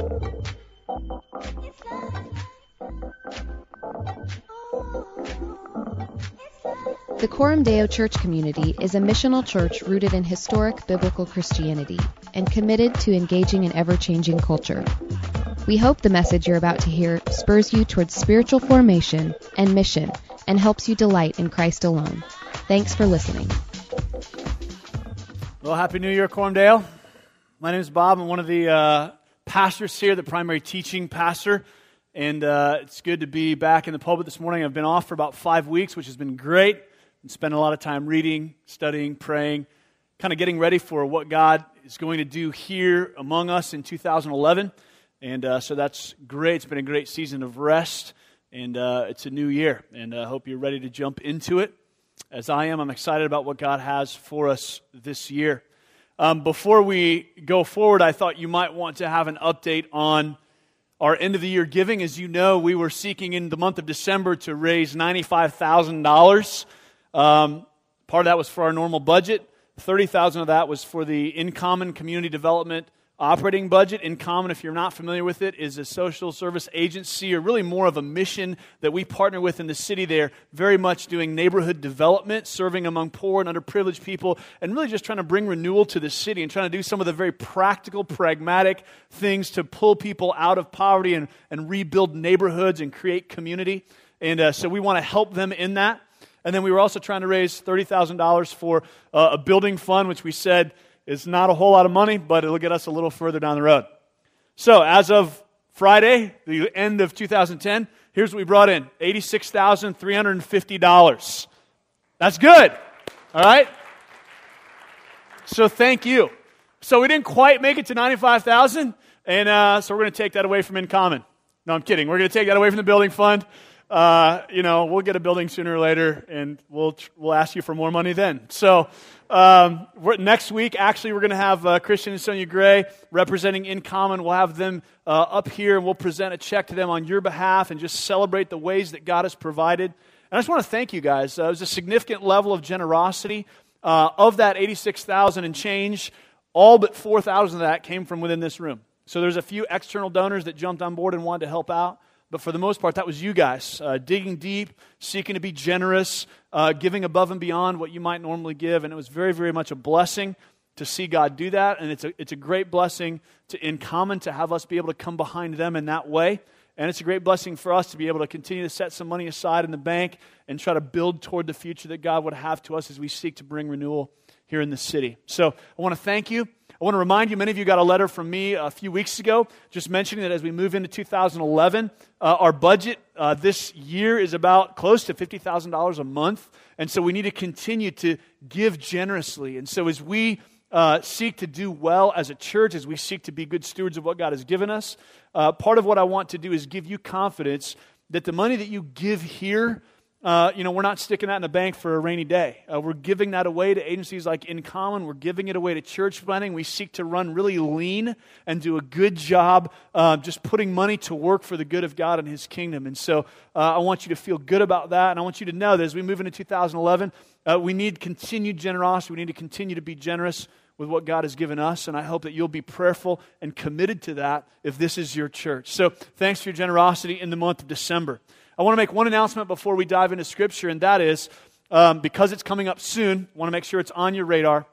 The Coram Deo Church community is a missional church rooted in historic biblical Christianity and committed to engaging an ever-changing culture. We hope the message you're about to hear spurs you towards spiritual formation and mission and helps you delight in Christ alone. Thanks for listening. Well, Happy New Year, Coram Deo. My name is Bob. I'm one of the pastors here, the primary teaching pastor. And it's good to be back in the pulpit this morning. I've been off for about 5 weeks, which has been great. And spent a lot of time reading, studying, praying, kind of getting ready for what God is going to do here among us in 2011. And so that's great. It's been a great season of rest, and it's a new year. And I hope you're ready to jump into it. As I am, I'm excited about what God has for us this year. Before we go forward, I thought you might want to have an update on our end-of-the-year giving. As you know, we were seeking in the month of December to raise $95,000. Part of that was for our normal budget. $30,000 of that was for the InCommon Community Development operating budget. InCommon, if you're not familiar with it, is a social service agency, or really more of a mission that we partner with in the city there, very much doing neighborhood development, serving among poor and underprivileged people, and really just trying to bring renewal to the city and trying to do some of the very practical, pragmatic things to pull people out of poverty and rebuild neighborhoods and create community. And so we want to help them in that. And then we were also trying to raise $30,000 for a building fund, which we said is not a whole lot of money, but it'll get us a little further down the road. So as of Friday, the end of 2010, here's what we brought in, $86,350. That's good, all right? So thank you. So we didn't quite make it to $95,000, and so we're going to take that away from InCommon. No, I'm kidding. We're going to take that away from the building fund. We'll get a building sooner or later, and we'll ask you for more money then. So next week, actually, we're going to have Christian and Sonia Gray representing InCommon. We'll have them up here, and we'll present a check to them on your behalf and just celebrate the ways that God has provided. And I just want to thank you guys. It was a significant level of generosity. Of that $86,000 and change, all but $4,000 of that came from within this room. So there's a few external donors that jumped on board and wanted to help out. But for the most part, that was you guys, digging deep, seeking to be generous, giving above and beyond what you might normally give. And it was very, very much a blessing to see God do that. And it's a great blessing to InCommon to have us be able to come behind them in that way. And it's a great blessing for us to be able to continue to set some money aside in the bank and try to build toward the future that God would have to us as we seek to bring renewal here in the city. So I want to thank you. I want to remind you, many of you got a letter from me a few weeks ago just mentioning that as we move into 2011, our budget this year is about close to $50,000 a month. And so we need to continue to give generously. And so as we seek to do well as a church, as we seek to be good stewards of what God has given us, part of what I want to do is give you confidence that the money that you give here, we're not sticking that in the bank for a rainy day. We're giving that away to agencies like InCommon. We're giving it away to church planting. We seek to run really lean and do a good job just putting money to work for the good of God and His kingdom. And so I want you to feel good about that. And I want you to know that as we move into 2011, we need continued generosity. We need to continue to be generous with what God has given us. And I hope that you'll be prayerful and committed to that if this is your church. So thanks for your generosity in the month of December. I want to make one announcement before we dive into Scripture, and that is, because it's coming up soon, I want to make sure it's on your radar.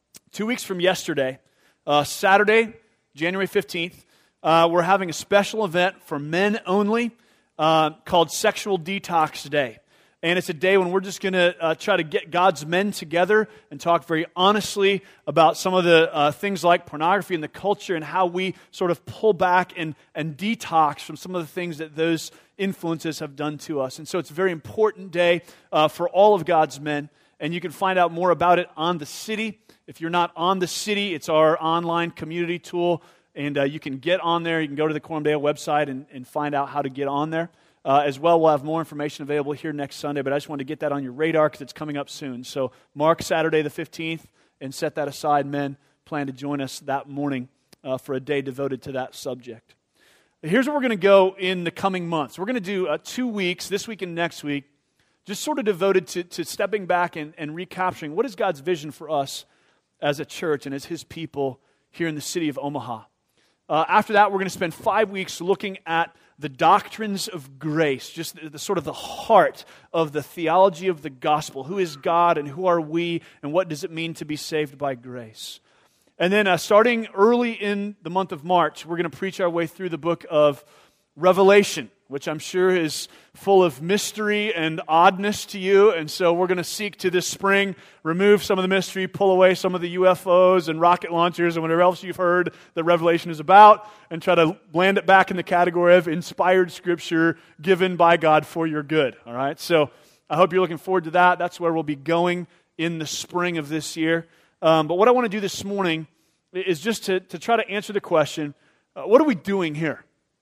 2 weeks from yesterday, Saturday, January 15th, we're having a special event for men only called Sexual Detox Day. And it's a day when we're just going to try to get God's men together and talk very honestly about some of the things like pornography in the culture and how we sort of pull back and detox from some of the things that those influences have done to us. And so it's a very important day for all of God's men. And you can find out more about it on the city. If you're not on the city, it's our online community tool. And you can get on there. You can go to the Coram Deo website and find out how to get on there. As well, we'll have more information available here next Sunday, but I just wanted to get that on your radar because it's coming up soon. So mark Saturday the 15th and set that aside. Men, plan to join us that morning for a day devoted to that subject. Here's where we're going to go in the coming months. We're going to do 2 weeks, this week and next week, just sort of devoted to stepping back and recapturing what is God's vision for us as a church and as His people here in the city of Omaha. After that, we're going to spend 5 weeks looking at the doctrines of grace, just the sort of the heart of the theology of the gospel. Who is God and who are we and what does it mean to be saved by grace? And then starting early in the month of March, we're going to preach our way through the book of Revelation, which I'm sure is full of mystery and oddness to you. And so we're going to seek to this spring remove some of the mystery, pull away some of the UFOs and rocket launchers and whatever else you've heard that Revelation is about, and try to land it back in the category of inspired scripture given by God for your good. All right? So I hope you're looking forward to that. That's where we'll be going in the spring of this year. But what I want to do this morning is just to try to answer the question, what are we doing here?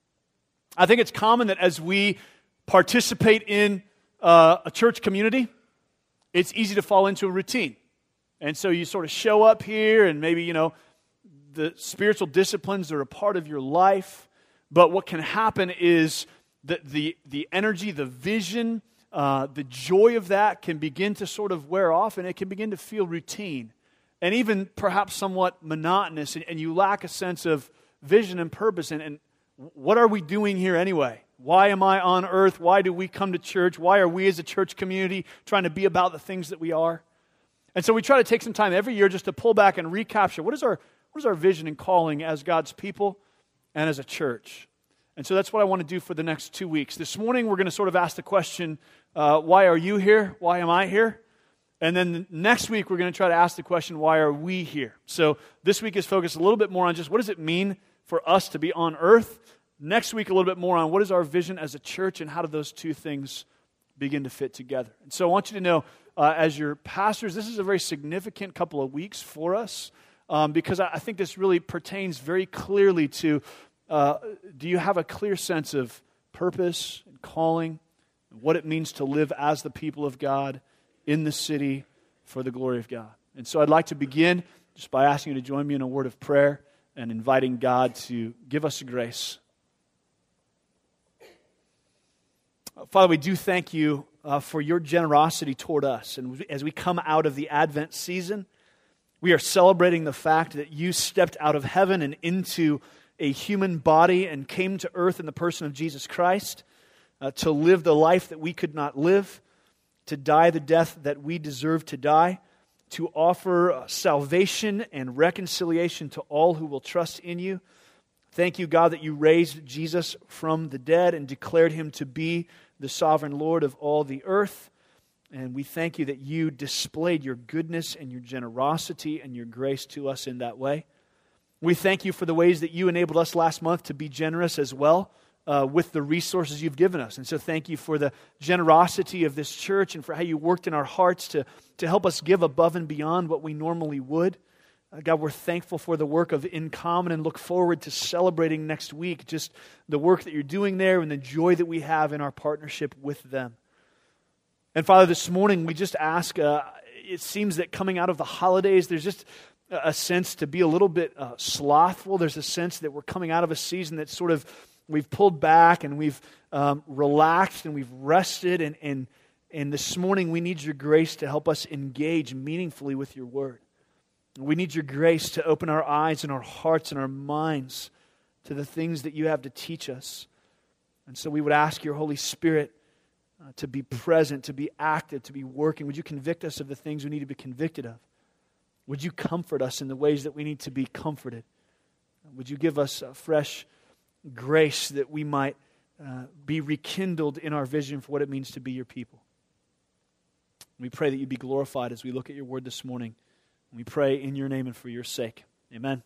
I think it's common that as we participate in a church community, it's easy to fall into a routine. And so you sort of show up here and maybe, the spiritual disciplines are a part of your life. But what can happen is that the energy, the vision, the joy of that can begin to sort of wear off, and it can begin to feel routine and even perhaps somewhat monotonous, and you lack a sense of vision and purpose. And what are we doing here anyway? Why am I on earth? Why do we come to church? Why are we as a church community trying to be about the things that we are? And so we try to take some time every year just to pull back and recapture what is our vision and calling as God's people and as a church. And so that's what I want to do for the next 2 weeks. This morning we're going to sort of ask the question, why are you here? Why am I here? And then next week we're going to try to ask the question, why are we here? So this week is focused a little bit more on just what does it mean for us to be on earth. Next week, a little bit more on what is our vision as a church and how do those two things begin to fit together. And so I want you to know, as your pastors, this is a very significant couple of weeks for us because I think this really pertains very clearly to, do you have a clear sense of purpose and calling, and what it means to live as the people of God in the city for the glory of God? And so I'd like to begin just by asking you to join me in a word of prayer and inviting God to give us grace. Father, we do thank you for your generosity toward us. And as we come out of the Advent season, we are celebrating the fact that you stepped out of heaven and into a human body and came to earth in the person of Jesus Christ to live the life that we could not live, to die the death that we deserve to die, to offer salvation and reconciliation to all who will trust in you. Thank you, God, that you raised Jesus from the dead and declared him to be the sovereign Lord of all the earth. And we thank you that you displayed your goodness and your generosity and your grace to us in that way. We thank you for the ways that you enabled us last month to be generous as well with the resources you've given us. And so thank you for the generosity of this church and for how you worked in our hearts to help us give above and beyond what we normally would. God, we're thankful for the work of In Common and look forward to celebrating next week just the work that you're doing there and the joy that we have in our partnership with them. And Father, this morning we just ask, it seems that coming out of the holidays, there's just a sense to be a little bit slothful. There's a sense that we're coming out of a season that sort of we've pulled back and we've relaxed and we've rested. And this morning we need your grace to help us engage meaningfully with your word. We need your grace to open our eyes and our hearts and our minds to the things that you have to teach us. And so we would ask your Holy Spirit to be present, to be active, to be working. Would you convict us of the things we need to be convicted of? Would you comfort us in the ways that we need to be comforted? Would you give us a fresh grace that we might be rekindled in our vision for what it means to be your people? We pray that you be glorified as we look at your word this morning. We pray in your name and for your sake. Amen.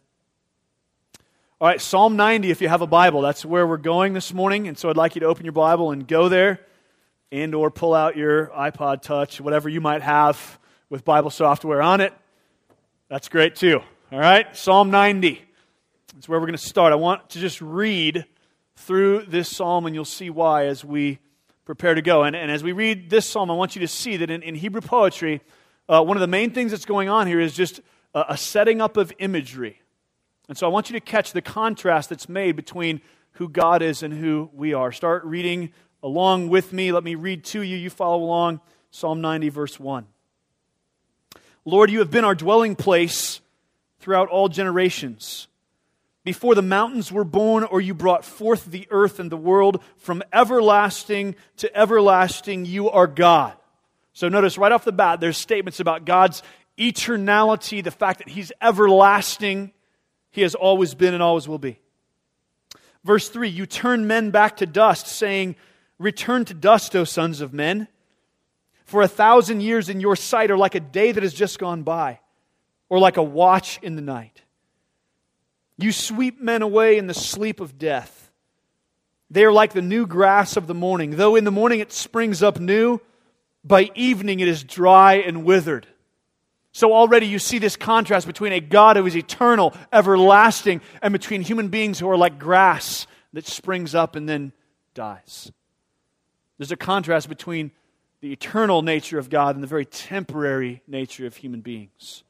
All right, Psalm 90, if you have a Bible, that's where we're going this morning. And so I'd like you to open your Bible and go there and or pull out your iPod Touch, whatever you might have with Bible software on it. That's great too. All right, Psalm 90. That's where we're going to start. I want to just read through this psalm and you'll see why as we prepare to go. And as we read this psalm, I want you to see that in Hebrew poetry, one of the main things that's going on here is just a setting up of imagery. And so I want you to catch the contrast that's made between who God is and who we are. Start reading along with me. Let me read to you. You follow along. Psalm 90, verse 1. Lord, you have been our dwelling place throughout all generations. before the mountains were born, or you brought forth the earth and the world. From everlasting to everlasting, you are God. So notice right off the bat, there's statements about God's eternality, the fact that He's everlasting. He has always been and always will be. Verse 3, you turn men back to dust, saying, return to dust, O sons of men. For 1,000 years in your sight are like a day that has just gone by, or like a watch in the night. You sweep men away in the sleep of death. They are like the new grass of the morning. Though in the morning it springs up new, by evening it is dry and withered. So already you see this contrast between a God who is eternal, everlasting, and between human beings who are like grass that springs up and then dies. There's a contrast between the eternal nature of God and the very temporary nature of human beings.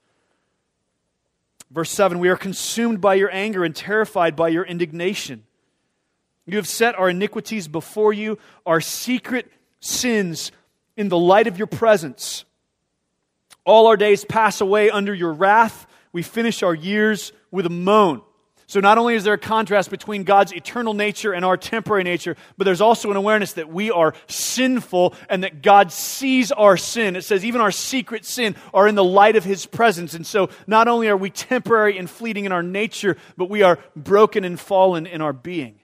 Verse 7, we are consumed by your anger and terrified by your indignation. You have set our iniquities before you, our secret sins in the light of your presence. All our days pass away under your wrath. We finish our years with a moan. So not only is there a contrast between God's eternal nature and our temporary nature, but there's also an awareness that we are sinful and that God sees our sin. It says even our secret sin are in the light of His presence. And so not only are we temporary and fleeting in our nature, but we are broken and fallen in our being.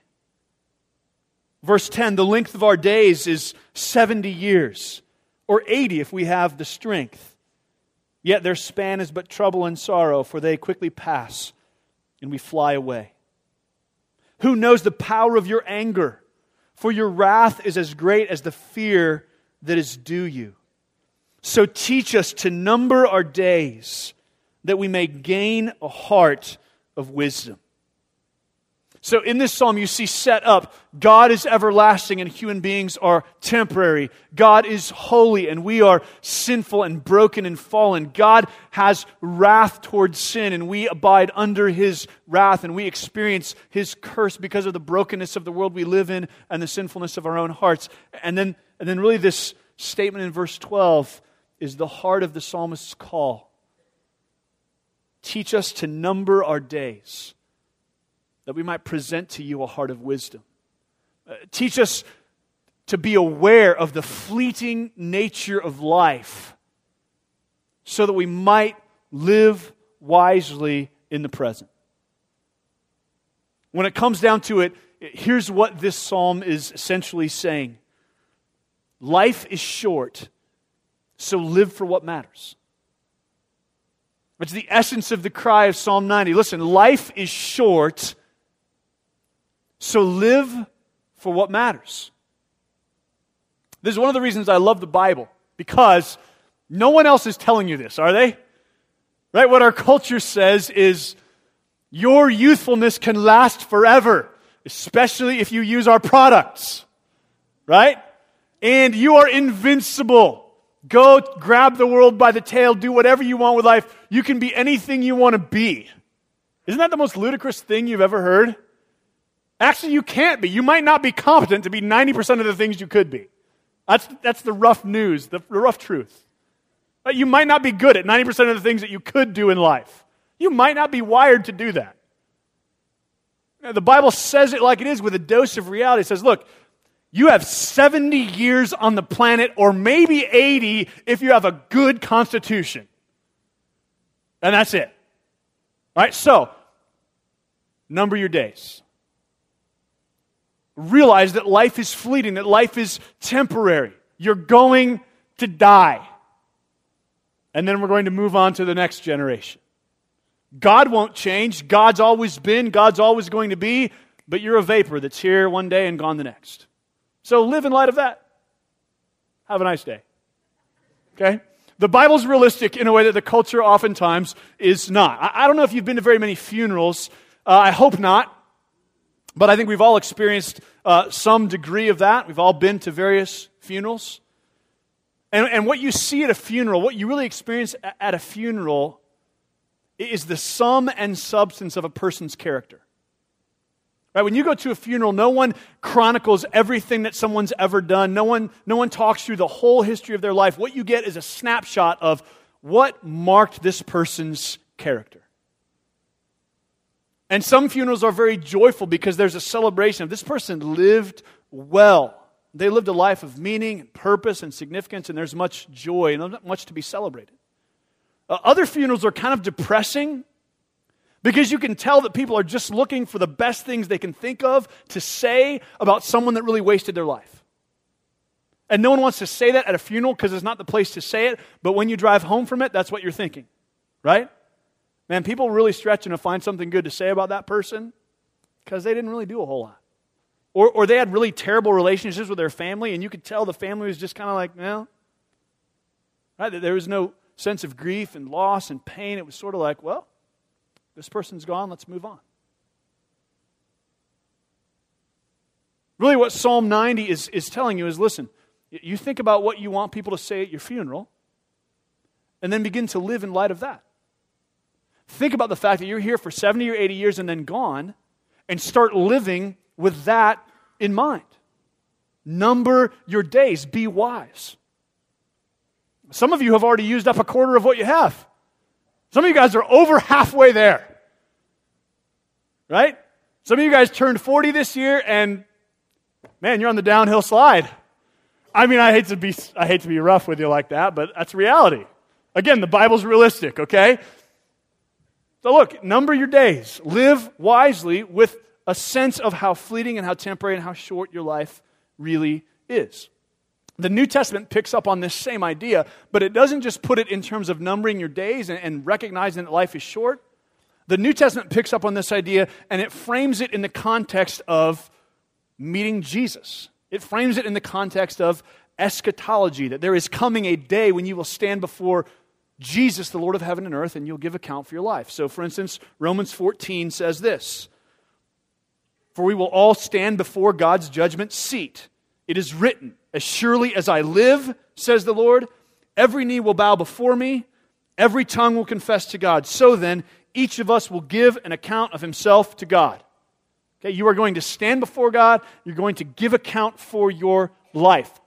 Verse 10, the length of our days is 70 years, or 80 if we have the strength. Yet their span is but trouble and sorrow, for they quickly pass, and we fly away. Who knows the power of your anger? For your wrath is as great as the fear that is due you. So teach us to number our days, that we may gain a heart of wisdom. So in this psalm you see set up, God is everlasting and human beings are temporary. God is holy and we are sinful and broken and fallen. God has wrath towards sin and we abide under His wrath and we experience His curse because of the brokenness of the world we live in and the sinfulness of our own hearts. And then really this statement in verse 12 is the heart of the psalmist's call. Teach us to number our days, that we might present to you a heart of wisdom. Teach us to be aware of the fleeting nature of life so that we might live wisely in the present. When it comes down to it, here's what this psalm is essentially saying. Life is short, so live for what matters. It's the essence of the cry of Psalm 90. Listen, life is short, so live for what matters. This is one of the reasons I love the Bible, because no one else is telling you this, are they? Right? What our culture says is your youthfulness can last forever, especially if you use our products. Right? And you are invincible. Go grab the world by the tail, do whatever you want with life. You can be anything you want to be. Isn't that the most ludicrous thing you've ever heard? Actually, you can't be. You might not be competent to be 90% of the things you could be. That's the rough news, the rough truth. You might not be good at 90% of the things that you could do in life. You might not be wired to do that. The Bible says it like it is with a dose of reality. It says, look, you have 70 years on the planet, or maybe 80 if you have a good constitution. And that's it. All right, so, number your days. Realize that life is fleeting, that life is temporary. You're going to die. And then we're going to move on to the next generation. God won't change. God's always been. God's always going to be. But you're a vapor that's here one day and gone the next. So live in light of that. Have a nice day. Okay? The Bible's realistic in a way that the culture oftentimes is not. I don't know if you've been to very many funerals. I hope not. But I think we've all experienced some degree of that. We've all been to various funerals. And what you see at a funeral, what you really experience at a funeral is the sum and substance of a person's character. Right? When you go to a funeral, no one chronicles everything that someone's ever done. No one talks through the whole history of their life. What you get is a snapshot of what marked this person's character. And some funerals are very joyful because there's a celebration of this person lived well. They lived a life of meaning, and purpose, and significance, and there's much joy and much to be celebrated. Other funerals are kind of depressing because you can tell that people are just looking for the best things they can think of to say about someone that really wasted their life. And no one wants to say that at a funeral because it's not the place to say it, but when you drive home from it, that's what you're thinking, right? Man, people really stretching to find something good to say about that person because they didn't really do a whole lot. Or they had really terrible relationships with their family, and you could tell the family was just kind of like, well, right? There was no sense of grief and loss and pain. It was sort of like, well, this person's gone, let's move on. Really what Psalm 90 is telling you is, listen, you think about what you want people to say at your funeral, and then begin to live in light of that. Think about the fact that you're here for 70 or 80 years and then gone, and start living with that in mind. Number your days. Be wise. Some of you have already used up a quarter of what you have. Some of you guys are over halfway there. Right? Some of you guys turned 40 this year and, man, you're on the downhill slide. I mean, I hate to be rough with you like that, but that's reality. Again, the Bible's realistic, okay? So look, number your days. Live wisely with a sense of how fleeting and how temporary and how short your life really is. The New Testament picks up on this same idea, but it doesn't just put it in terms of numbering your days and recognizing that life is short. The New Testament picks up on this idea and it frames it in the context of meeting Jesus. It frames it in the context of eschatology, that there is coming a day when you will stand before Jesus, the Lord of heaven and earth, and you'll give account for your life. So, for instance, Romans 14 says this, "For we will all stand before God's judgment seat. It is written, as surely as I live, says the Lord, every knee will bow before me, every tongue will confess to God. So then, each of us will give an account of himself to God." Okay, you are going to stand before God. You're going to give account for your life.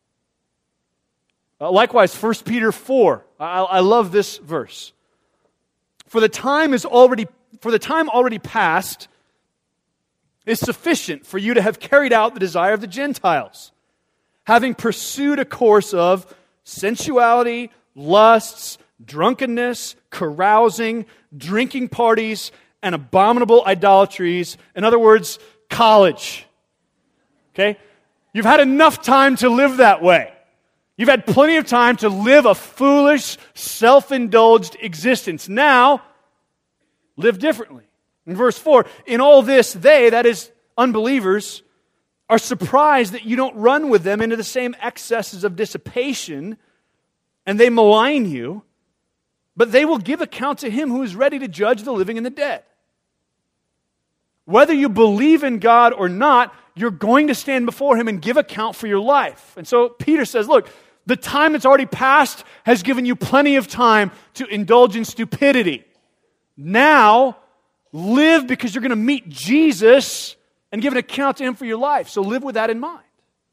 Likewise, 1 Peter 4. I love this verse. For the time already past is sufficient for you to have carried out the desire of the Gentiles, having pursued a course of sensuality, lusts, drunkenness, carousing, drinking parties, and abominable idolatries. In other words, college. Okay? You've had enough time to live that way. You've had plenty of time to live a foolish, self-indulged existence. Now, live differently. In verse 4, in all this, they, that is, unbelievers, are surprised that you don't run with them into the same excesses of dissipation, and they malign you, but they will give account to him who is ready to judge the living and the dead. Whether you believe in God or not, you're going to stand before him and give account for your life. And so Peter says, look, the time that's already passed has given you plenty of time to indulge in stupidity. Now, live because you're going to meet Jesus and give an account to him for your life. So live with that in mind.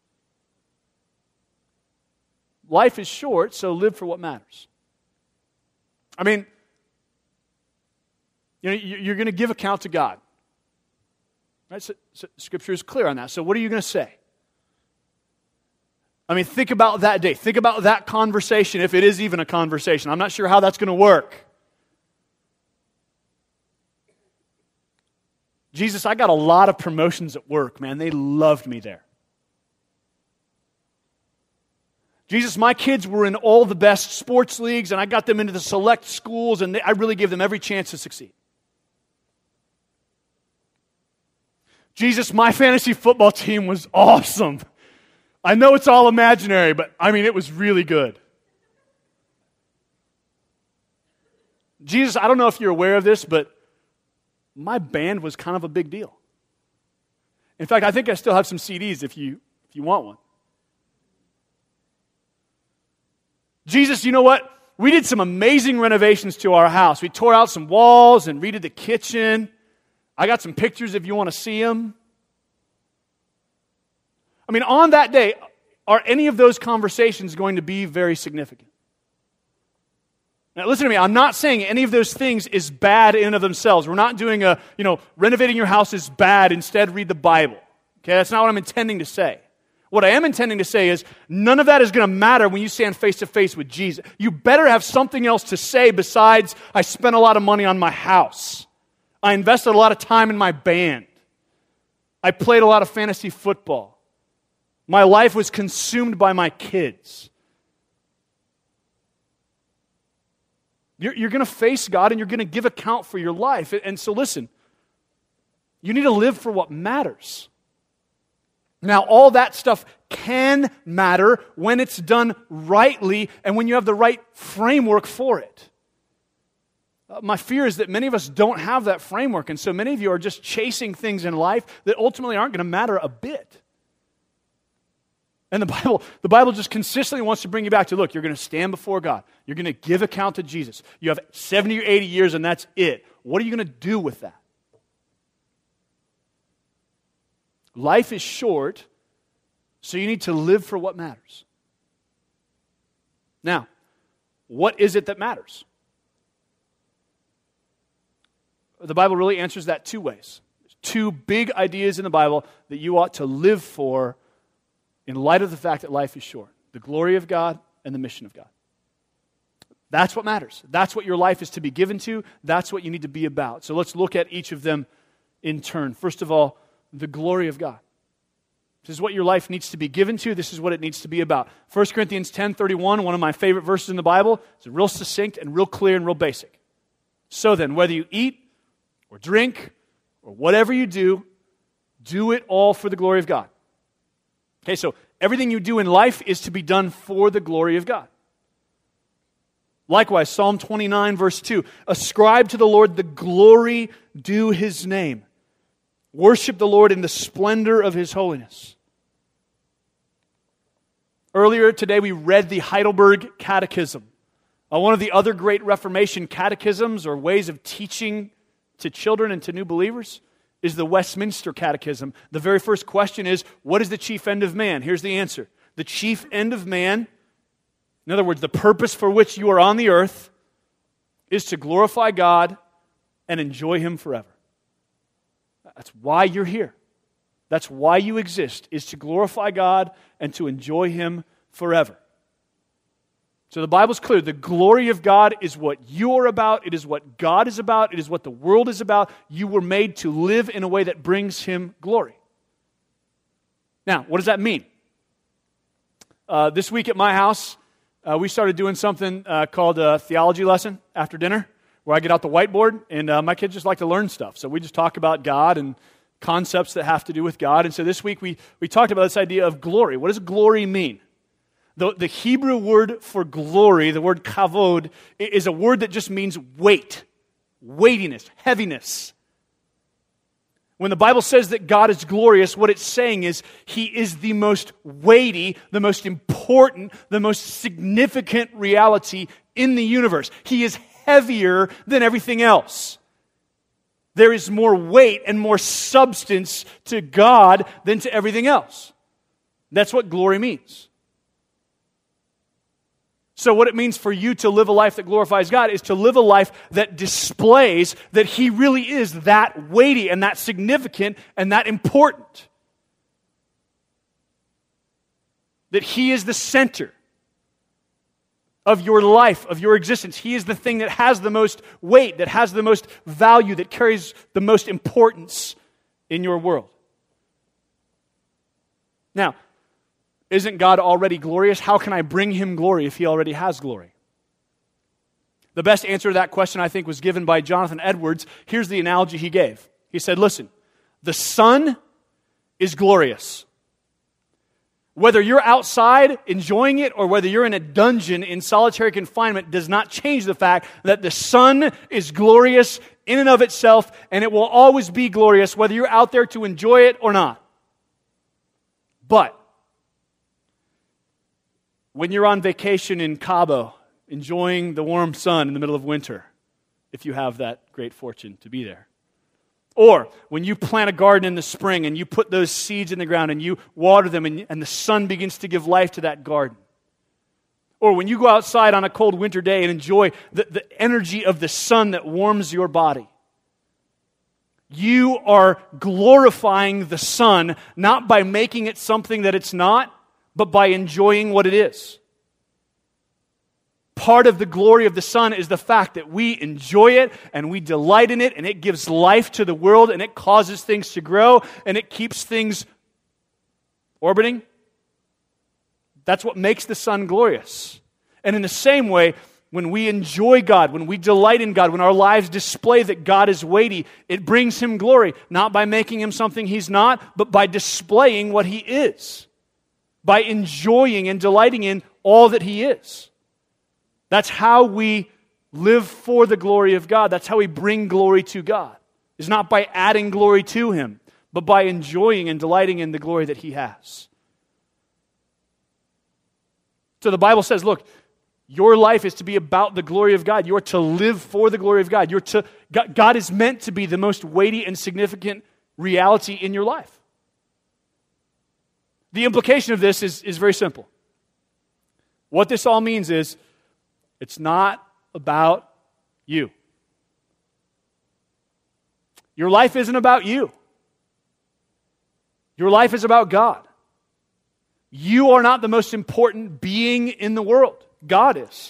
Life is short, so live for what matters. I mean, you're going to give account to God. Right? So Scripture is clear on that. So what are you going to say? I mean, think about that day. Think about that conversation, if it is even a conversation. I'm not sure how that's going to work. Jesus, I got a lot of promotions at work, man. They loved me there. Jesus, my kids were in all the best sports leagues, and I got them into the select schools, and I really gave them every chance to succeed. Jesus, my fantasy football team was awesome. I know it's all imaginary, but I mean, it was really good. Jesus, I don't know if you're aware of this, but my band was kind of a big deal. In fact, I think I still have some CDs if you want one. Jesus, you know what? We did some amazing renovations to our house. We tore out some walls and redid the kitchen. I got some pictures if you want to see them. I mean, on that day, are any of those conversations going to be very significant? Now listen to me, I'm not saying any of those things is bad in and of themselves. We're not doing renovating your house is bad, instead read the Bible. Okay, that's not what I'm intending to say. What I am intending to say is none of that is going to matter when you stand face to face with Jesus. You better have something else to say besides, I spent a lot of money on my house. I invested a lot of time in my band. I played a lot of fantasy football. My life was consumed by my kids. You're going to face God and you're going to give account for your life. And so listen, you need to live for what matters. Now, all that stuff can matter when it's done rightly and when you have the right framework for it. My fear is that many of us don't have that framework, and so many of you are just chasing things in life that ultimately aren't going to matter a bit. And the Bible just consistently wants to bring you back to, look, you're going to stand before God. You're going to give account to Jesus. You have 70 or 80 years, and that's it. What are you going to do with that? Life is short, so you need to live for what matters. Now, what is it that matters? The Bible really answers that two ways. There's two big ideas in the Bible that you ought to live for in light of the fact that life is short. The glory of God and the mission of God. That's what matters. That's what your life is to be given to. That's what you need to be about. So let's look at each of them in turn. First of all, the glory of God. This is what your life needs to be given to. This is what it needs to be about. 1 Corinthians 10:31, one of my favorite verses in the Bible. It's real succinct and real clear and real basic. So then, whether you eat or drink or whatever you do it all for the glory of God. Okay, so everything you do in life is to be done for the glory of God. Likewise, Psalm 29, verse 2, ascribe to the Lord the glory due His name. Worship the Lord in the splendor of His holiness. Earlier today we read the Heidelberg Catechism. One of the other great Reformation catechisms or ways of teaching to children and to new believers is the Westminster Catechism. The very first question is, what is the chief end of man? Here's the answer. The chief end of man, in other words, the purpose for which you are on the earth, is to glorify God and enjoy Him forever. That's why you're here. That's why you exist, is to glorify God and to enjoy Him forever. So the Bible's clear. The glory of God is what you are about. It is what God is about. It is what the world is about. You were made to live in a way that brings Him glory. Now, what does that mean? This week at my house, we started doing something called a theology lesson after dinner, where I get out the whiteboard, and my kids just like to learn stuff. So we just talk about God and concepts that have to do with God. And so this week we talked about this idea of glory. What does glory mean? The Hebrew word for glory, the word kavod, is a word that just means weight, weightiness, heaviness. When the Bible says that God is glorious, what it's saying is He is the most weighty, the most important, the most significant reality in the universe. He is heavier than everything else. There is more weight and more substance to God than to everything else. That's what glory means. So what it means for you to live a life that glorifies God is to live a life that displays that He really is that weighty and that significant and that important. That He is the center of your life, of your existence. He is the thing that has the most weight, that has the most value, that carries the most importance in your world. Now, isn't God already glorious? How can I bring Him glory if He already has glory? The best answer to that question, I think, was given by Jonathan Edwards. Here's the analogy he gave. He said, listen, the sun is glorious. Whether you're outside enjoying it or whether you're in a dungeon in solitary confinement does not change the fact that the sun is glorious in and of itself, and it will always be glorious whether you're out there to enjoy it or not. But when you're on vacation in Cabo, enjoying the warm sun in the middle of winter, if you have that great fortune to be there, or when you plant a garden in the spring and you put those seeds in the ground and you water them and the sun begins to give life to that garden, Or when you go outside on a cold winter day and enjoy the energy of the sun that warms your body. You are glorifying the sun, not by making it something that it's not, but by enjoying what it is. Part of the glory of the sun is the fact that we enjoy it and we delight in it, and it gives life to the world, and it causes things to grow, and it keeps things orbiting. That's what makes the sun glorious. And in the same way, when we enjoy God, when we delight in God, when our lives display that God is weighty, it brings Him glory, not by making Him something He's not, but by displaying what He is, by enjoying and delighting in all that He is. That's how we live for the glory of God. That's how we bring glory to God. It's not by adding glory to Him, but by enjoying and delighting in the glory that He has. So the Bible says, look, your life is to be about the glory of God. You are to live for the glory of God. God is meant to be the most weighty and significant reality in your life. The implication of this is very simple. What this all means is, it's not about you. Your life isn't about you. Your life is about God. You are not the most important being in the world. God is.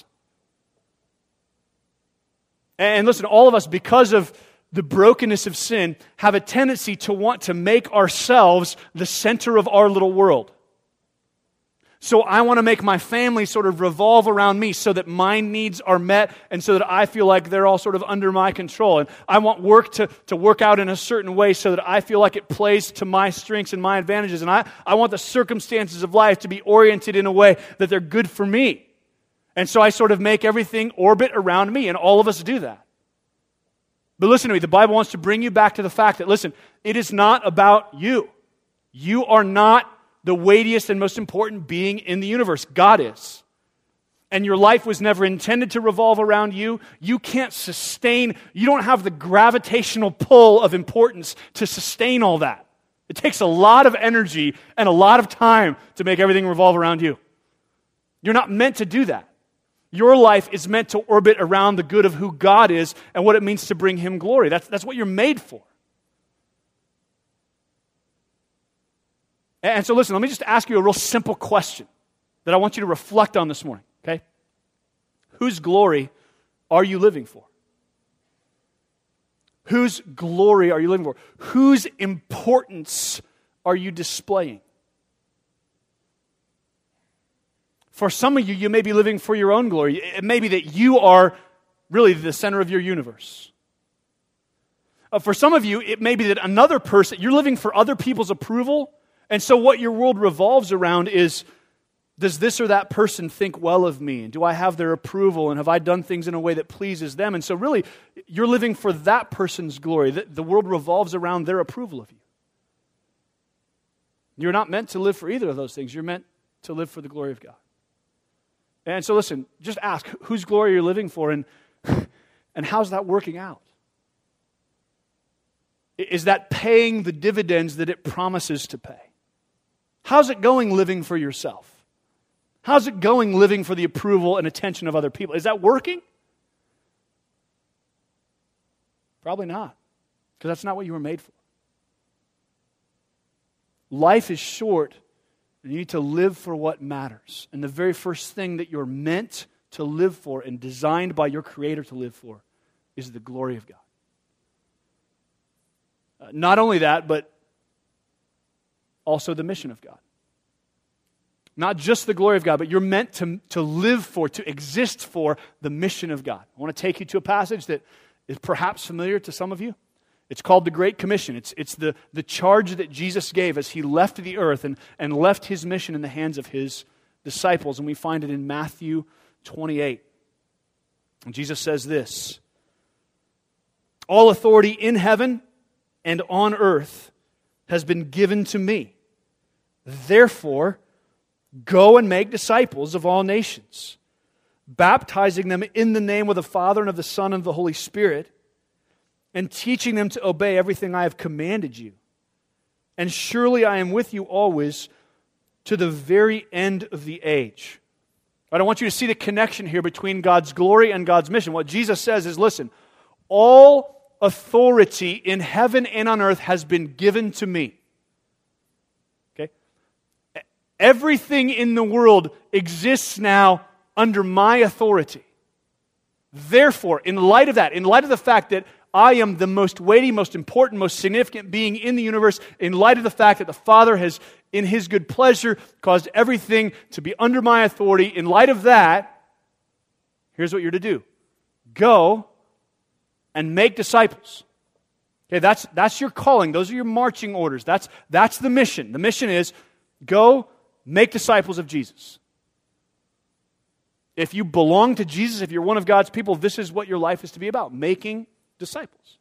And listen, all of us, because of the brokenness of sin, have a tendency to want to make ourselves the center of our little world. So I want to make my family sort of revolve around me so that my needs are met and so that I feel like they're all sort of under my control. And I want work to work out in a certain way so that I feel like it plays to my strengths and my advantages. And I want the circumstances of life to be oriented in a way that they're good for me. And so I sort of make everything orbit around me, and all of us do that. But listen to me, the Bible wants to bring you back to the fact that, listen, it is not about you. You are not the weightiest and most important being in the universe. God is. And your life was never intended to revolve around you. You can't sustain, you don't have the gravitational pull of importance to sustain all that. It takes a lot of energy and a lot of time to make everything revolve around you. You're not meant to do that. Your life is meant to orbit around the good of who God is and what it means to bring Him glory. That's what you're made for. And so listen, let me just ask you a real simple question that I want you to reflect on this morning, okay? Whose glory are you living for? Whose glory are you living for? Whose importance are you displaying? For some of you, you may be living for your own glory. It may be that you are really the center of your universe. For some of you, it may be that another person, you're living for other people's approval, and so what your world revolves around is, does this or that person think well of me? And do I have their approval? And have I done things in a way that pleases them? And so really, you're living for that person's glory. The world revolves around their approval of you. You're not meant to live for either of those things. You're meant to live for the glory of God. And so listen, just ask, whose glory you're living for, and how's that working out? Is that paying the dividends that it promises to pay? How's it going living for yourself? How's it going living for the approval and attention of other people? Is that working? Probably not, because that's not what you were made for. Life is short, and you need to live for what matters. And the very first thing that you're meant to live for and designed by your Creator to live for is the glory of God. Not only that, but also the mission of God. Not just the glory of God, but you're meant to live for, to exist for the mission of God. I want to take you to a passage that is perhaps familiar to some of you. It's called the Great Commission. It's the charge that Jesus gave as He left the earth and left His mission in the hands of His disciples. And we find it in Matthew 28. And Jesus says this: "All authority in heaven and on earth has been given to me. Therefore, go and make disciples of all nations, baptizing them in the name of the Father and of the Son and of the Holy Spirit, and teaching them to obey everything I have commanded you. And surely I am with you always to the very end of the age." I want you to see the connection here between God's glory and God's mission. What Jesus says is, listen, all authority in heaven and on earth has been given to me. Okay? Everything in the world exists now under my authority. Therefore, in light of that, in light of the fact that I am the most weighty, most important, most significant being in the universe, in light of the fact that the Father has, in His good pleasure, caused everything to be under my authority, in light of that, here's what you're to do. Go and make disciples. Okay, that's your calling. Those are your marching orders. That's the mission. The mission is go make disciples of Jesus. If you belong to Jesus, if you're one of God's people, this is what your life is to be about, making disciples.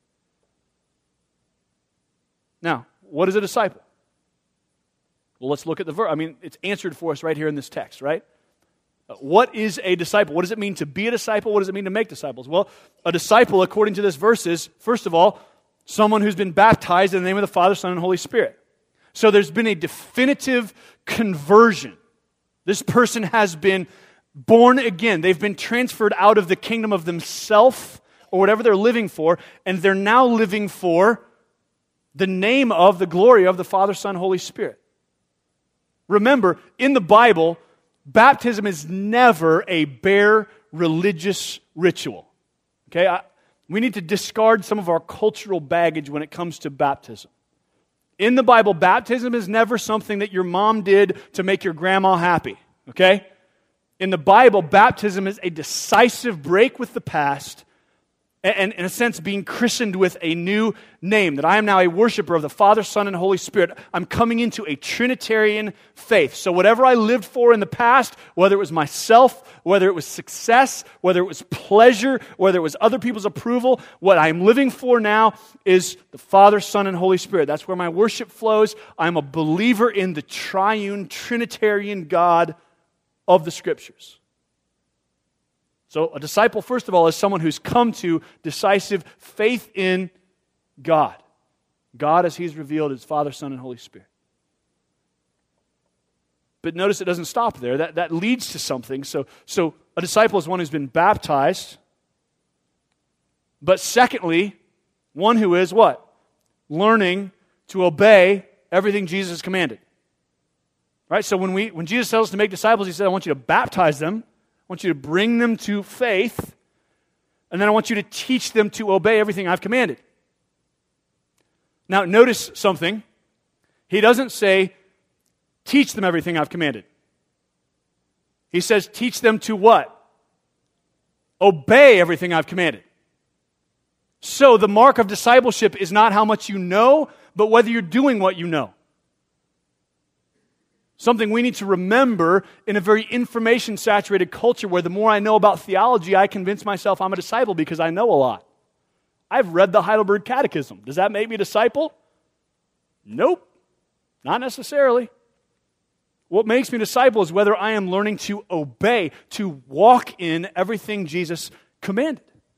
Now, what is a disciple? Well, let's look at the verse. I mean, it's answered for us right here in this text, right? What is a disciple? What does it mean to be a disciple? What does it mean to make disciples? Well, a disciple, according to this verse, is, first of all, someone who's been baptized in the name of the Father, Son, and Holy Spirit. So there's been a definitive conversion. This person has been born again. They've been transferred out of the kingdom of themselves or whatever they're living for, and they're now living for the name of, the glory of the Father, Son, Holy Spirit. Remember, in the Bible, baptism is never a bare religious ritual. Okay? We need to discard some of our cultural baggage when it comes to baptism. In the Bible, baptism is never something that your mom did to make your grandma happy. Okay? In the Bible, baptism is a decisive break with the past and, in a sense, being christened with a new name, that I am now a worshiper of the Father, Son, and Holy Spirit. I'm coming into a Trinitarian faith. So whatever I lived for in the past, whether it was myself, whether it was success, whether it was pleasure, whether it was other people's approval, what I'm living for now is the Father, Son, and Holy Spirit. That's where my worship flows. I'm a believer in the triune Trinitarian God of the Scriptures. So a disciple, first of all, is someone who's come to decisive faith in God. God as He's revealed as Father, Son, and Holy Spirit. But notice it doesn't stop there. That leads to something. So a disciple is one who's been baptized. But secondly, one who is what? Learning to obey everything Jesus has commanded. Right? So when Jesus tells us to make disciples, He said, I want you to baptize them. I want you to bring them to faith. And then I want you to teach them to obey everything I've commanded. Now, notice something. He doesn't say, teach them everything I've commanded. He says, teach them to what? Obey everything I've commanded. So the mark of discipleship is not how much you know, but whether you're doing what you know. Something we need to remember in a very information-saturated culture where the more I know about theology, I convince myself I'm a disciple because I know a lot. I've read the Heidelberg Catechism. Does that make me a disciple? Nope, not necessarily. What makes me a disciple is whether I am learning to obey, to walk in everything Jesus commanded.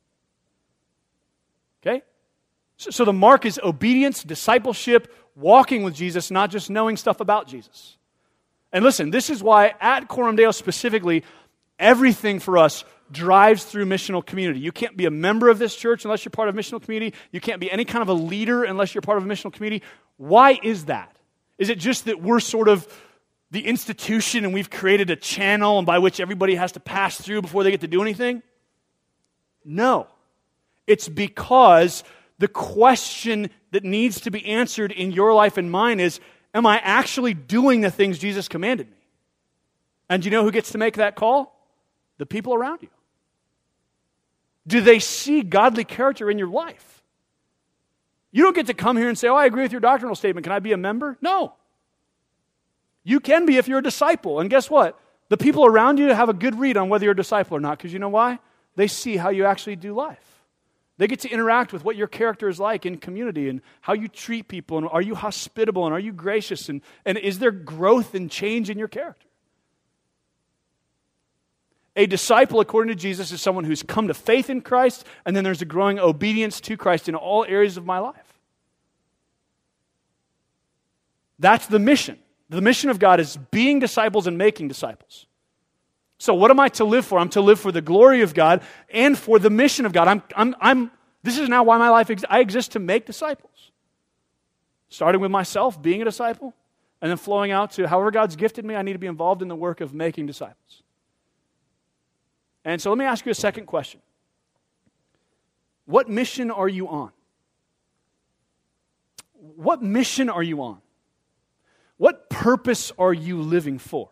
Okay? So the mark is obedience, discipleship, walking with Jesus, not just knowing stuff about Jesus. And listen, this is why at Coram Deo specifically, everything for us drives through missional community. You can't be a member of this church unless you're part of missional community. You can't be any kind of a leader unless you're part of a missional community. Why is that? Is it just that we're sort of the institution and we've created a channel and by which everybody has to pass through before they get to do anything? No. It's because the question that needs to be answered in your life and mine is, am I actually doing the things Jesus commanded me? And do you know who gets to make that call? The people around you. Do they see godly character in your life? You don't get to come here and say, oh, I agree with your doctrinal statement. Can I be a member? No. You can be if you're a disciple. And guess what? The people around you have a good read on whether you're a disciple or not, because you know why? They see how you actually do life. They get to interact with what your character is like in community and how you treat people, and are you hospitable, and are you gracious, and is there growth and change in your character? A disciple, according to Jesus, is someone who's come to faith in Christ, and then there's a growing obedience to Christ in all areas of my life. That's the mission. The mission of God is being disciples and making disciples. So what am I to live for? I'm to live for the glory of God and for the mission of God. This is now why my life I exist to make disciples. Starting with myself, being a disciple, and then flowing out to however God's gifted me, I need to be involved in the work of making disciples. And so let me ask you a second question. What mission are you on? What mission are you on? What purpose are you living for?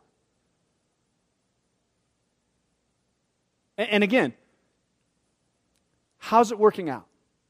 And again, how's it working out?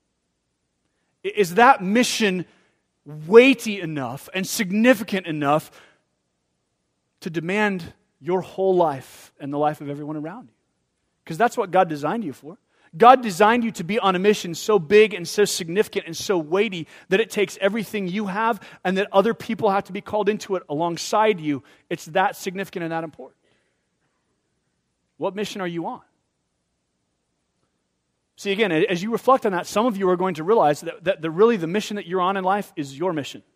Is that mission weighty enough and significant enough to demand your whole life and the life of everyone around you? Because that's what God designed you for. God designed you to be on a mission so big and so significant and so weighty that it takes everything you have and that other people have to be called into it alongside you. It's that significant and that important. What mission are you on? See, again, as you reflect on that, some of you are going to realize that really the mission that you're on in life is your mission.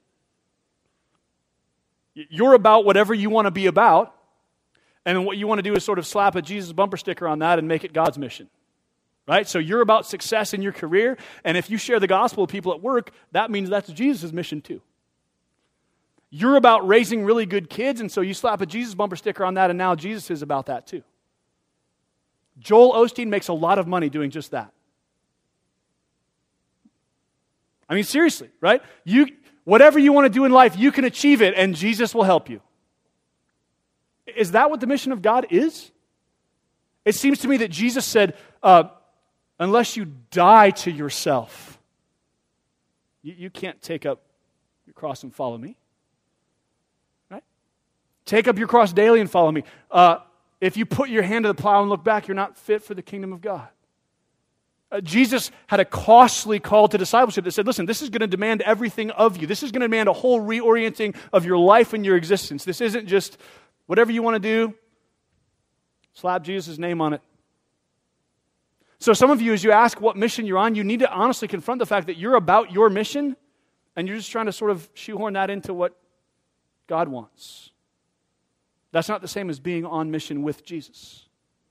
You're about whatever you want to be about, and what you want to do is sort of slap a Jesus bumper sticker on that and make it God's mission. Right? So you're about success in your career, and if you share the gospel with people at work, that means that's Jesus' mission too. You're about raising really good kids, and so you slap a Jesus bumper sticker on that, and now Jesus is about that too. Joel Osteen makes a lot of money doing just that. I mean, seriously, right? Whatever you want to do in life, you can achieve it, and Jesus will help you. Is that what the mission of God is? It seems to me that Jesus said, unless you die to yourself, you can't take up your cross and follow me. Right? Take up your cross daily and follow me. If you put your hand to the plow and look back, you're not fit for the kingdom of God. Jesus had a costly call to discipleship that said, listen, this is going to demand everything of you. This is going to demand a whole reorienting of your life and your existence. This isn't just whatever you want to do, slap Jesus' name on it. So some of you, as you ask what mission you're on, you need to honestly confront the fact that you're about your mission and you're just trying to sort of shoehorn that into what God wants. That's not the same as being on mission with Jesus.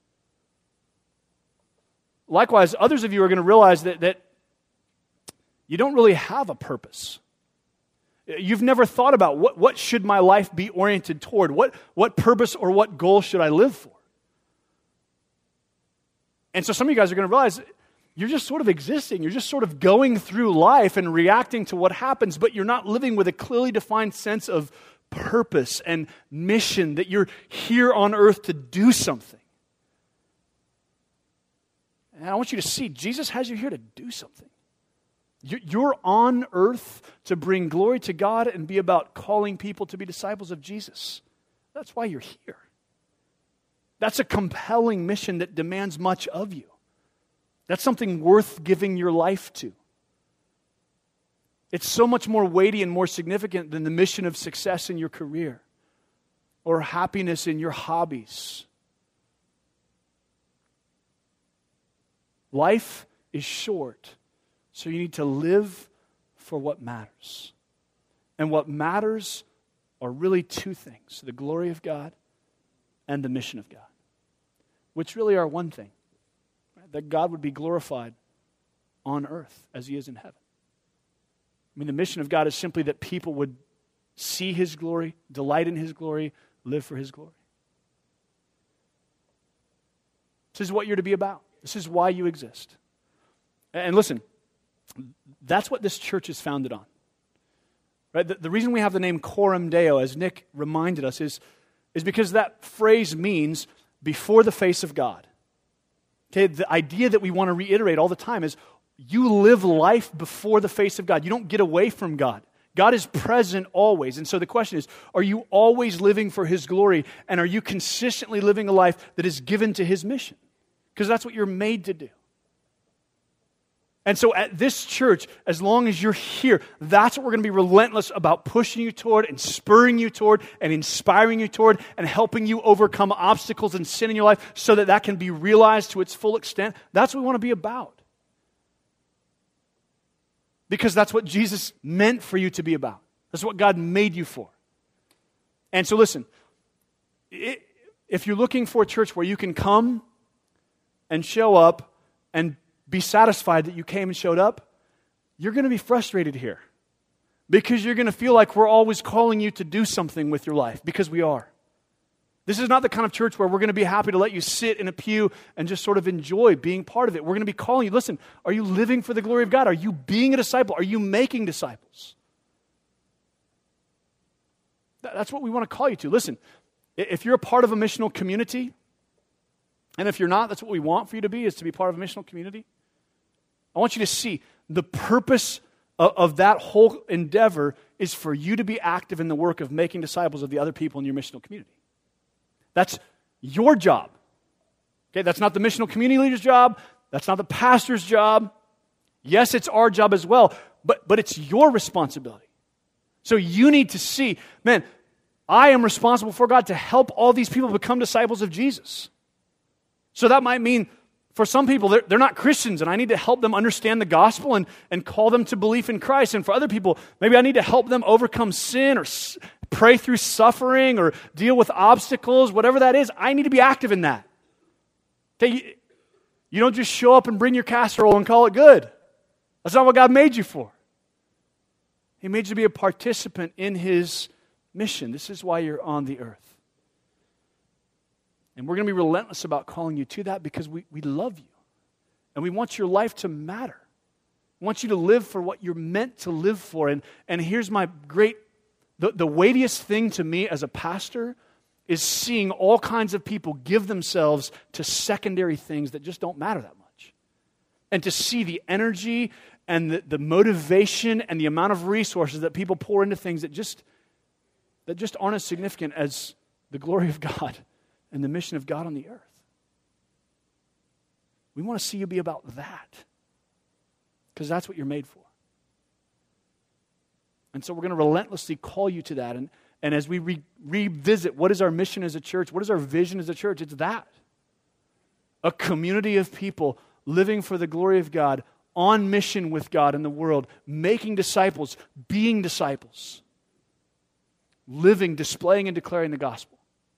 Likewise, others of you are going to realize that you don't really have a purpose. You've never thought about what should my life be oriented toward? What purpose or what goal should I live for? And so some of you guys are going to realize you're just sort of existing. You're just sort of going through life and reacting to what happens, but you're not living with a clearly defined sense of purpose and mission, that you're here on earth to do something. And I want you to see, Jesus has you here to do something. You're on earth to bring glory to God and be about calling people to be disciples of Jesus. That's why you're here. That's a compelling mission that demands much of you. That's something worth giving your life to. It's so much more weighty and more significant than the mission of success in your career or happiness in your hobbies. Life is short, so you need to live for what matters. And what matters are really two things: the glory of God and the mission of God, which really are one thing, right? That God would be glorified on earth as He is in heaven. I mean, the mission of God is simply that people would see His glory, delight in His glory, live for His glory. This is what you're to be about. This is why you exist. And listen, that's what this church is founded on. Right? The reason we have the name Coram Deo, as Nick reminded us, is because that phrase means before the face of God. Okay, the idea that we want to reiterate all the time is you live life before the face of God. You don't get away from God. God is present always. And so the question is, are you always living for His glory? And are you consistently living a life that is given to His mission? Because that's what you're made to do. And so at this church, as long as you're here, that's what we're going to be relentless about pushing you toward and spurring you toward and inspiring you toward and helping you overcome obstacles and sin in your life so that that can be realized to its full extent. That's what we want to be about. Because that's what Jesus meant for you to be about. That's what God made you for. And so listen, if you're looking for a church where you can come and show up and be satisfied that you came and showed up, you're going to be frustrated here. Because you're going to feel like we're always calling you to do something with your life, because we are. This is not the kind of church where we're going to be happy to let you sit in a pew and just sort of enjoy being part of it. We're going to be calling you, listen, are you living for the glory of God? Are you being a disciple? Are you making disciples? That's what we want to call you to. Listen, if you're a part of a missional community, and if you're not, that's what we want for you to be, is to be part of a missional community. I want you to see the purpose of that whole endeavor is for you to be active in the work of making disciples of the other people in your missional community. That's your job. Okay, that's not the missional community leader's job. That's not the pastor's job. Yes, it's our job as well, but it's your responsibility. So you need to see, man, I am responsible for God to help all these people become disciples of Jesus. So that might mean for some people, they're not Christians, and I need to help them understand the gospel and call them to belief in Christ. And for other people, maybe I need to help them overcome sin or pray through suffering or deal with obstacles, whatever that is. I need to be active in that. Okay, you don't just show up and bring your casserole and call it good. That's not what God made you for. He made you to be a participant in His mission. This is why you're on the earth. And we're going to be relentless about calling you to that because we love you. And we want your life to matter. We want you to live for what you're meant to live for. And here's my the weightiest thing to me as a pastor is seeing all kinds of people give themselves to secondary things that just don't matter that much. And to see the energy and the motivation and the amount of resources that people pour into things that just aren't as significant as the glory of God and the mission of God on the earth. We want to see you be about that. Because that's what you're made for. And so we're going to relentlessly call you to that. And as we revisit what is our mission as a church, what is our vision as a church, it's that. A community of people living for the glory of God, on mission with God in the world, making disciples, being disciples, living, displaying, and declaring the gospel.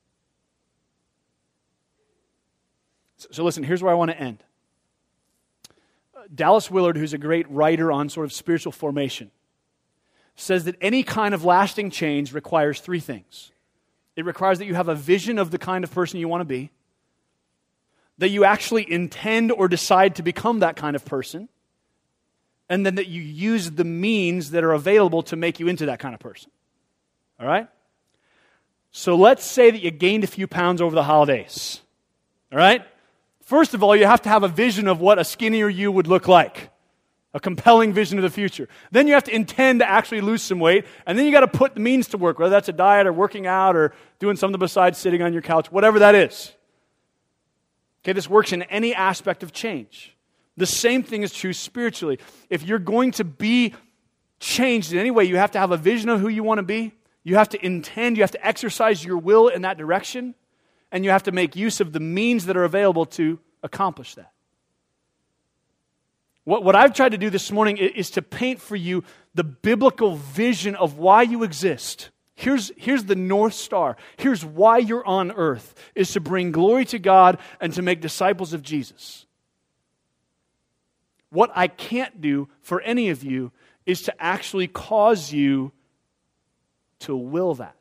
So listen, here's where I want to end. Dallas Willard, who's a great writer on sort of spiritual formation, says that any kind of lasting change requires three things. It requires that you have a vision of the kind of person you want to be, that you actually intend or decide to become that kind of person, and then that you use the means that are available to make you into that kind of person. All right? So let's say that you gained a few pounds over the holidays. All right? First of all, you have to have a vision of what a skinnier you would look like. A compelling vision of the future. Then you have to intend to actually lose some weight, and then you got to put the means to work, whether that's a diet or working out or doing something besides sitting on your couch, whatever that is. Okay, this works in any aspect of change. The same thing is true spiritually. If you're going to be changed in any way, you have to have a vision of who you want to be. You have to intend, you have to exercise your will in that direction. And you have to make use of the means that are available to accomplish that. What I've tried to do this morning is to paint for you the biblical vision of why you exist. Here's the North Star. Here's why you're on earth, is to bring glory to God and to make disciples of Jesus. What I can't do for any of you is to actually cause you to will that.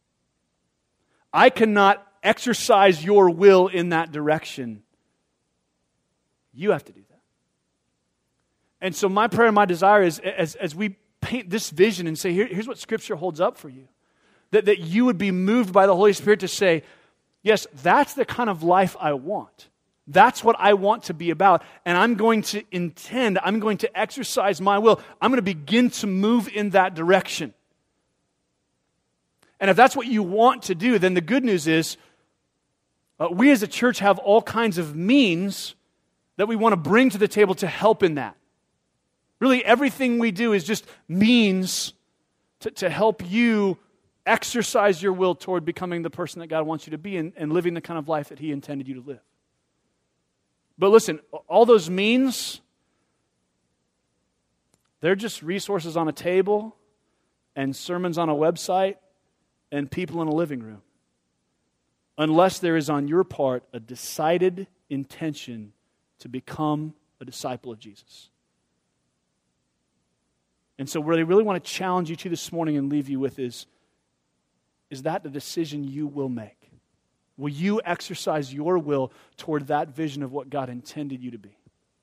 I cannot exercise your will in that direction. You have to do that. And so my prayer and my desire is, as we paint this vision and say, here's what Scripture holds up for you, that you would be moved by the Holy Spirit to say, yes, that's the kind of life I want. That's what I want to be about. And I'm going to intend, I'm going to exercise my will. I'm going to begin to move in that direction. And if that's what you want to do, then the good news is, we as a church have all kinds of means that we want to bring to the table to help in that. Really, everything we do is just means to help you exercise your will toward becoming the person that God wants you to be and living the kind of life that He intended you to live. But listen, all those means, they're just resources on a table and sermons on a website and people in a living room. unless there is on your part a decided intention to become a disciple of Jesus. And so what I really want to challenge you to this morning and leave you with is that the decision you will make? Will you exercise your will toward that vision of what God intended you to be?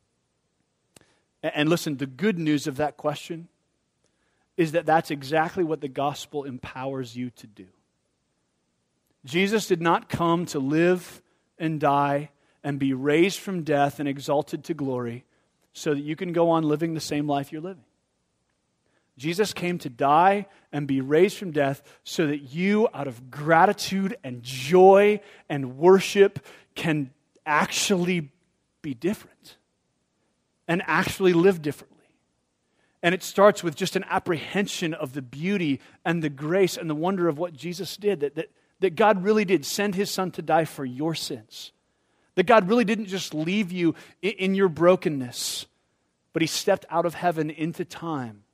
And listen, the good news of that question is that that's exactly what the gospel empowers you to do. Jesus did not come to live and die and be raised from death and exalted to glory so that you can go on living the same life you're living. Jesus came to die and be raised from death so that you, out of gratitude and joy and worship, can actually be different and actually live differently. And it starts with just an apprehension of the beauty and the grace and the wonder of what Jesus did, that God really did send His Son to die for your sins. That God really didn't just leave you in your brokenness, but He stepped out of heaven into time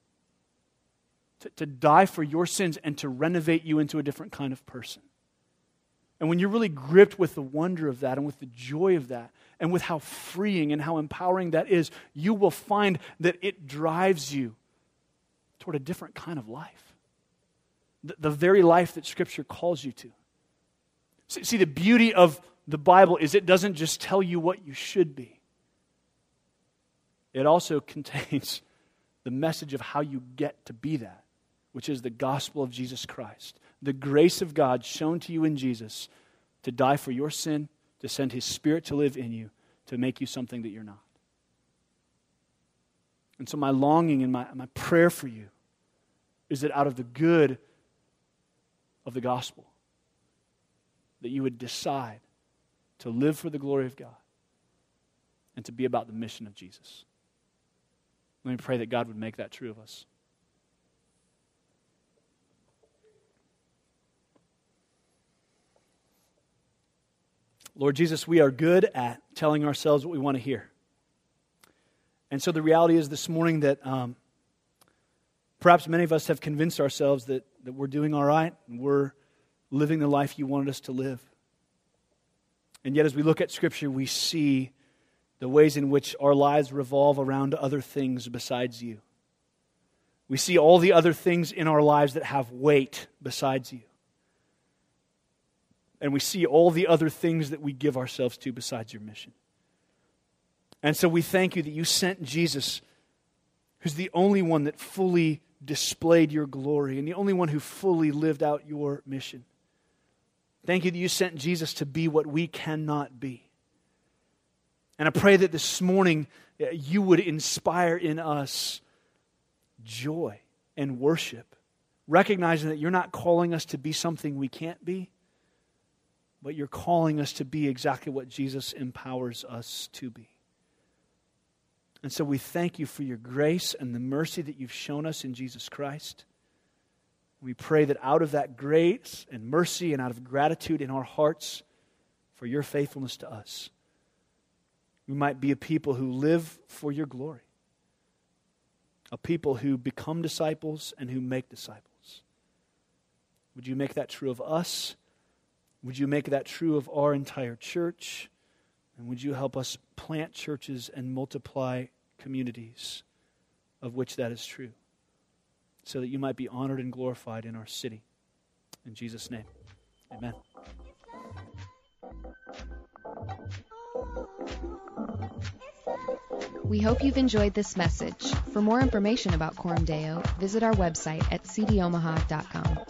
to die for your sins and to renovate you into a different kind of person. And when you're really gripped with the wonder of that and with the joy of that and with how freeing and how empowering that is, you will find that it drives you toward a different kind of life. The very life that Scripture calls you to. See, the beauty of the Bible is it doesn't just tell you what you should be. It also contains the message of how you get to be that, which is the gospel of Jesus Christ. The grace of God shown to you in Jesus to die for your sin, to send His Spirit to live in you, to make you something that you're not. And so my longing and my prayer for you is that out of the good of the gospel, that you would decide to live for the glory of God and to be about the mission of Jesus. Let me pray that God would make that true of us. Lord Jesus, we are good at telling ourselves what we want to hear. And so the reality is this morning that perhaps many of us have convinced ourselves that we're doing all right and we're living the life you wanted us to live. And yet as we look at Scripture, we see the ways in which our lives revolve around other things besides you. We see all the other things in our lives that have weight besides you. And we see all the other things that we give ourselves to besides your mission. And so we thank you that you sent Jesus, who's the only one that fully displayed your glory and the only one who fully lived out your mission. Thank you that you sent Jesus to be what we cannot be. And I pray that this morning you would inspire in us joy and worship, recognizing that you're not calling us to be something we can't be, but you're calling us to be exactly what Jesus empowers us to be. And so we thank you for your grace and the mercy that you've shown us in Jesus Christ. We pray that out of that grace and mercy and out of gratitude in our hearts for your faithfulness to us, we might be a people who live for your glory. A people who become disciples and who make disciples. Would you make that true of us? Would you make that true of our entire church? And would you help us plant churches and multiply communities of which that is true, so that you might be honored and glorified in our city. In Jesus' name, amen. We hope you've enjoyed this message. For more information about Coram Deo, visit our website at cdomaha.com.